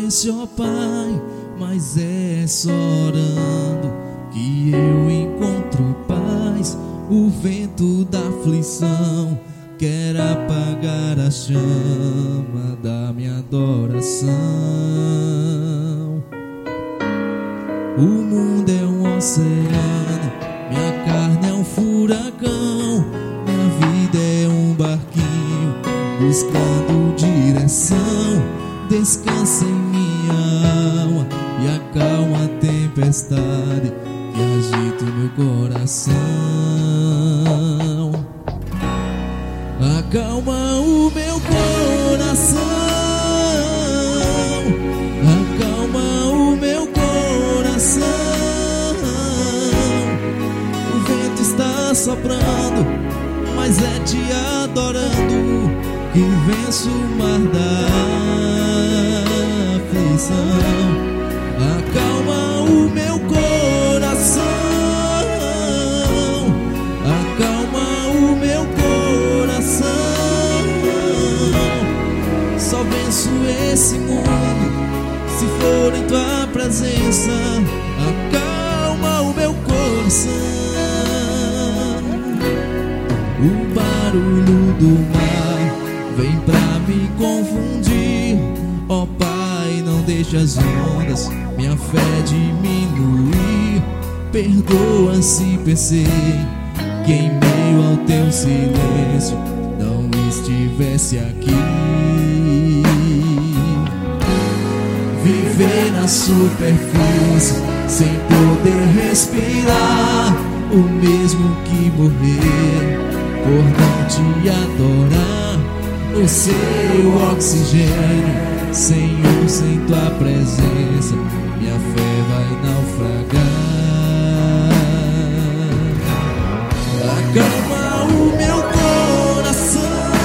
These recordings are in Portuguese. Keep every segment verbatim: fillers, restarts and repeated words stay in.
vezes, ó Pai, mas é só orando que eu encontro paz. O vento da aflição quer apagar a chama da minha adoração. O mundo é um oceano, minha carne é um furacão, minha vida é um barquinho buscando direção. Descansa em minha alma e acalma a tempestade que agita o meu coração. Acalma o meu coração, acalma o meu coração. O vento está soprando, mas é te adorando que venço o mar da aflição. Acalma o meu coração, acalma o meu coração. Só venço esse mundo se for em tua presença. Acalma o meu coração. O barulho do mar vem pra me confundir, ó Pai, não deixa as ondas minha fé diminuir. Perdoa se pensei que em meio ao teu silêncio não estivesse aqui. Viver na superfície sem poder respirar, o mesmo que morrer por não te adorar. O seu oxigênio, Senhor, sem tua presença minha fé vai naufragar. Acalma o meu coração,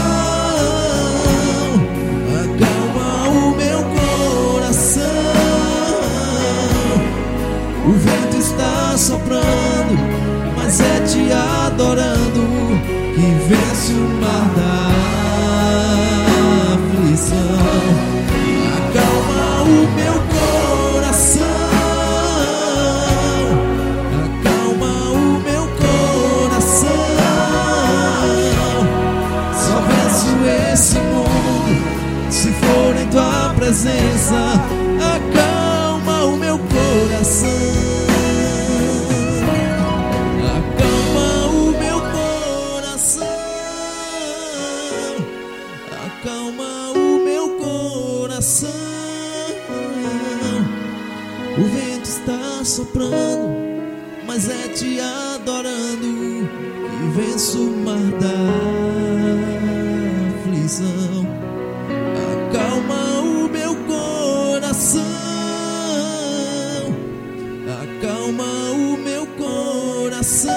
acalma o meu coração. O vento está soprando, mas é te adorando que venço o mar da aflição. Acalma o meu coração, acalma o meu coração. Só venço esse mundo se for em tua presença. Acalma o meu coração, acalma o meu coração, acalma o meu coração. O vento está soprando, mas é te adorando que venço o mar da aflição. Acalma o meu coração, acalma o meu coração.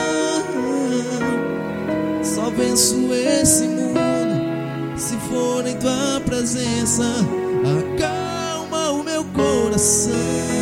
Só venço esse mundo se for em tua presença. Acalma o meu coração.